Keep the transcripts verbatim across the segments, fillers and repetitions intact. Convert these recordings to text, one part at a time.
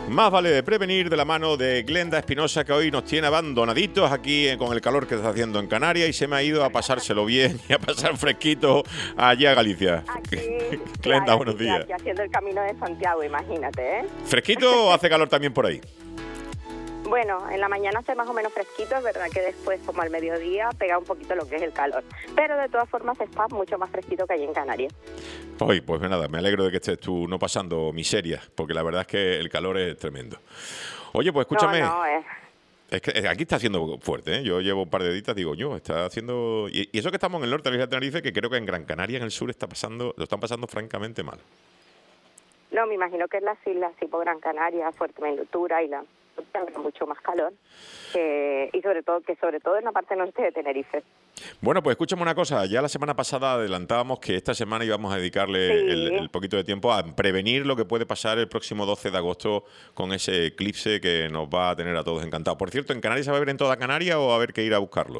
Más vale prevenir, de la mano de Glenda Espinosa, que hoy nos tiene abandonaditos aquí con el calor que está haciendo en Canarias y se me ha ido a pasárselo bien y a pasar fresquito allí a Galicia. Aquí, Glenda, claro, buenos aquí, días. aquí haciendo el camino de Santiago, imagínate, ¿eh? ¿Fresquito o hace calor también por ahí? Bueno, en la mañana hace más o menos fresquito, es verdad que después, como al mediodía, pega un poquito lo que es el calor. Pero de todas formas está mucho más fresquito que allí en Canarias. Hoy, pues nada, me alegro de que estés tú no pasando miseria, porque la verdad es que el calor es tremendo. Oye, pues escúchame. No, no, es... Es que aquí está haciendo fuerte, ¿eh? Yo llevo un par de días, digo yo, está haciendo... Y, y eso que estamos en el norte de la isla de Tenerife, que creo que en Gran Canaria, en el sur, está pasando, lo están pasando francamente mal. No, me imagino que en las islas tipo Gran Canaria, Fuerteventura y la... habrá mucho más calor que, y sobre todo que sobre todo en la parte norte de Tenerife. Bueno, pues escúchame una cosa, ya la semana pasada adelantábamos que esta semana íbamos a dedicarle Sí. el, el poquito de tiempo a prevenir lo que puede pasar el próximo doce de agosto con ese eclipse que nos va a tener a todos encantados. Por cierto, ¿en Canarias se va a ver en toda Canarias o va a haber que ir a buscarlo?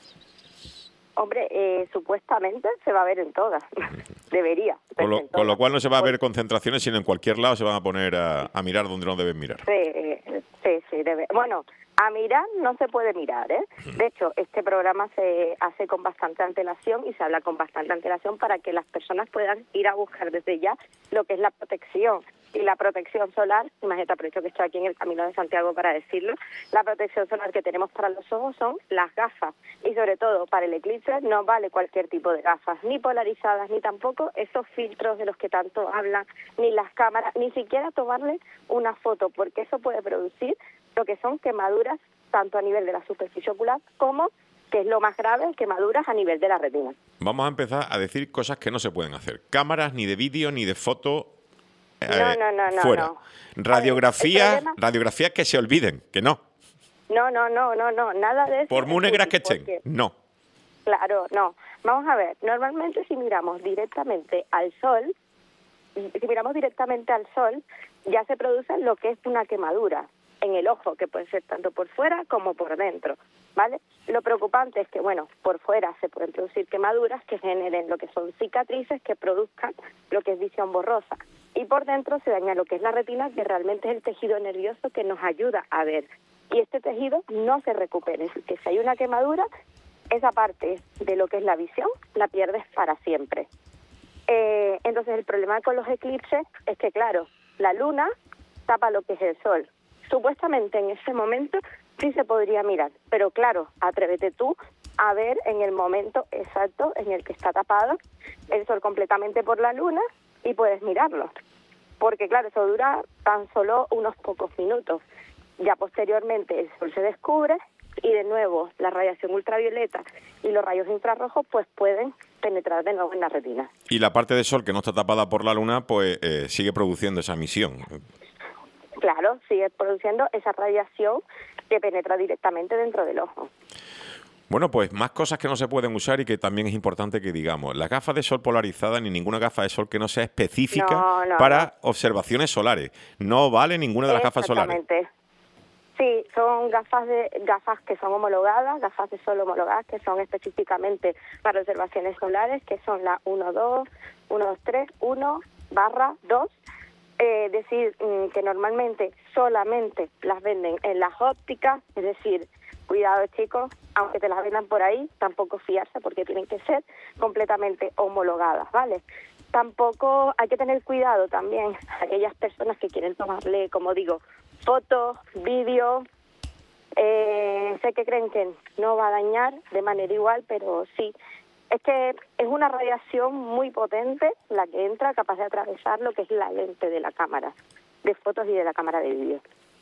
Hombre, eh, supuestamente se va a ver en todas, debería. Con lo, en con lo todas. cual no se va a ver Pues, concentraciones, sino en cualquier lado se van a poner a, a mirar donde no deben mirar. Sí, sí, sí, debe. Bueno, a mirar no se puede mirar, ¿eh? De hecho, este programa se hace con bastante antelación y se habla con bastante antelación para que las personas puedan ir a buscar desde ya lo que es la protección. Y la protección solar, imagínate, aprovecho que estoy aquí en el Camino de Santiago para decirlo, la protección solar que tenemos para los ojos son las gafas. Y sobre todo, para el eclipse no vale cualquier tipo de gafas, ni polarizadas, ni tampoco esos filtros de los que tanto hablan, ni las cámaras, ni siquiera tomarle una foto, porque eso puede producir lo que son quemaduras, tanto a nivel de la superficie ocular como, que es lo más grave, quemaduras a nivel de la retina. Vamos a empezar a decir cosas que no se pueden hacer. Cámaras, ni de vídeo, ni de foto... Eh, No, no, no, no, fuera. no. Radiografías, problema- radiografías que se olviden, que no. No, no, no, no, no, nada de eso. Por muy negras que estén, porque- no. Claro, no. Vamos a ver, normalmente si miramos directamente al sol, si miramos directamente al sol, ya se produce lo que es una quemadura en el ojo, que puede ser tanto por fuera como por dentro, ¿vale? Lo preocupante es que, bueno, por fuera se pueden producir quemaduras que generen lo que son cicatrices que produzcan lo que es visión borrosa. Y por dentro se daña lo que es la retina, que realmente es el tejido nervioso que nos ayuda a ver. Y este tejido no se recupera, es decir, que si hay una quemadura, esa parte de lo que es la visión la pierdes para siempre. Eh, entonces el problema con los eclipses es que, claro, la luna tapa lo que es el sol. Supuestamente en ese momento sí se podría mirar, pero claro, atrévete tú a ver en el momento exacto en el que está tapado el sol completamente por la luna y puedes mirarlo. Porque claro, eso dura tan solo unos pocos minutos. Ya posteriormente el sol se descubre y de nuevo la radiación ultravioleta y los rayos infrarrojos pues pueden penetrar de nuevo en la retina. Y la parte del sol que no está tapada por la luna, pues eh, sigue produciendo esa emisión. Claro, sigue produciendo esa radiación que penetra directamente dentro del ojo. Bueno, pues más cosas que no se pueden usar y que también es importante que digamos. Las gafas de sol polarizadas ni ninguna gafa de sol que no sea específica No, no, para no. observaciones solares. No vale ninguna de las gafas solares. Exactamente. Sí, son gafas de gafas que son homologadas, gafas de sol homologadas que son específicamente para observaciones solares, que son la uno dos, uno dos tres, uno barra dos. Eh, decir mm, que normalmente solamente las venden en las ópticas, es decir, cuidado chicos, aunque te las vendan por ahí, tampoco fiarse porque tienen que ser completamente homologadas, ¿vale? Tampoco hay que tener cuidado también aquellas personas que quieren tomarle, como digo, fotos, vídeos, eh, sé que creen que no va a dañar de manera igual, pero sí. Es que es una radiación muy potente la que entra, capaz de atravesar lo que es la lente de la cámara de fotos y de la cámara de vídeo.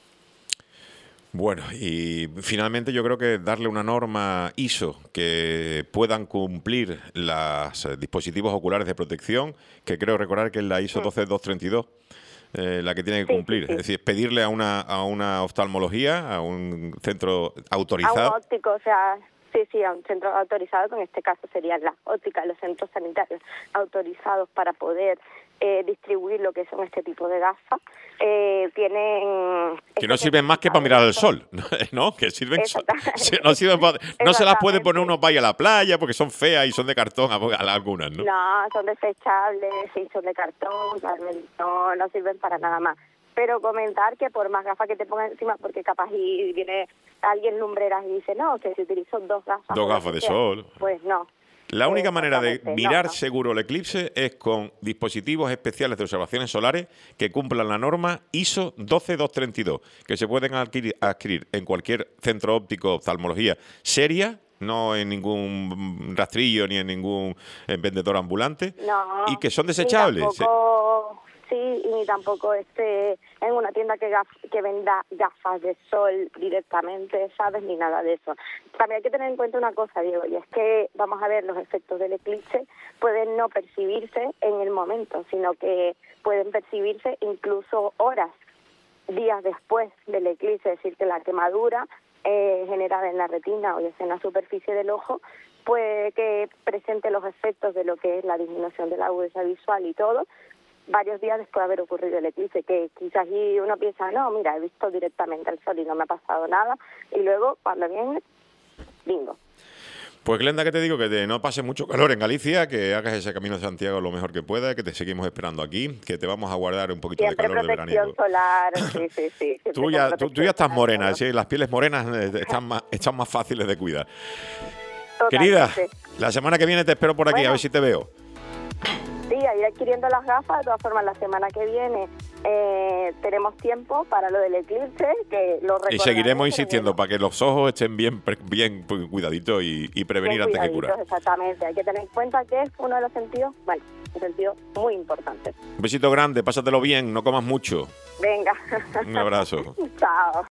Bueno, y finalmente yo creo que darle una norma I S O que puedan cumplir los eh, dispositivos oculares de protección, que creo recordar que es la I S O doce mil doscientos treinta y dos, eh, la que tiene que Sí, cumplir. sí, sí. Es decir, pedirle a una, a una oftalmología, a un centro autorizado. A un óptico, o sea, sí, sí, a un centro autorizado, que en este caso serían las ópticas, los centros sanitarios autorizados para poder eh, distribuir lo que son este tipo de gafas. Eh, tienen... Que no sirven más que para mirar al sol, ¿no? Que sirven... so- Exactamente. no, sirven para- no se las puede Exactamente. poner uno para ir a la playa porque son feas y son de cartón a- a algunas, ¿no? No, son desechables, sí, son de cartón, realmente no, no sirven para nada más. pero comentar que por más gafas que te pongas encima, porque capaz y viene alguien lumbreras y dice, no, que si utilizo dos gafas. Dos gafas de sol. Pues no. La única manera de mirar no, no. seguro el eclipse es con dispositivos especiales de observaciones solares que cumplan la norma I S O doce mil doscientos treinta y dos, que se pueden adquirir, adquirir en cualquier centro óptico de oftalmología seria, no en ningún rastrillo ni en ningún eh, vendedor ambulante, no, y que son desechables. Ni tampoco, sí, y ni tampoco este, en una tienda que, gaf, que venda gafas de sol directamente, ¿sabes? Ni nada de eso. También hay que tener en cuenta una cosa, Diego, y es que, vamos a ver, los efectos del eclipse pueden no percibirse en el momento, sino que pueden percibirse incluso horas, días después del eclipse, es decir, que la quemadura eh, generada en la retina o ya sea en la superficie del ojo puede que presente los efectos de lo que es la disminución de la agudeza visual y todo, varios días después de haber ocurrido el eclipse, que quizás y uno piensa, no, mira, he visto directamente el sol y no me ha pasado nada, y luego, cuando viene, bingo. Pues Glenda, que te digo que te, no pase mucho calor en Galicia, que hagas ese camino de Santiago lo mejor que puedas, que te seguimos esperando aquí, que te vamos a guardar un poquito siempre de calor de veranito. Solar, sí, sí, sí. Tú ya, tú, tú ya estás morena, ¿sí? Las pieles morenas están más, están más fáciles de cuidar. Totalmente. Querida, la semana que viene te espero por aquí, bueno, a ver si te veo. Sí, a ir adquiriendo las gafas. De todas formas, la semana que viene eh, tenemos tiempo para lo del eclipse, que lo Y seguiremos insistiendo bueno. para que los ojos estén bien bien cuidaditos y, y prevenir antes que curar. Exactamente, hay que tener en cuenta que es uno de los sentidos, bueno, un sentido muy importante. Un besito grande, pásatelo bien, no comas mucho. Venga. Un abrazo. Chao.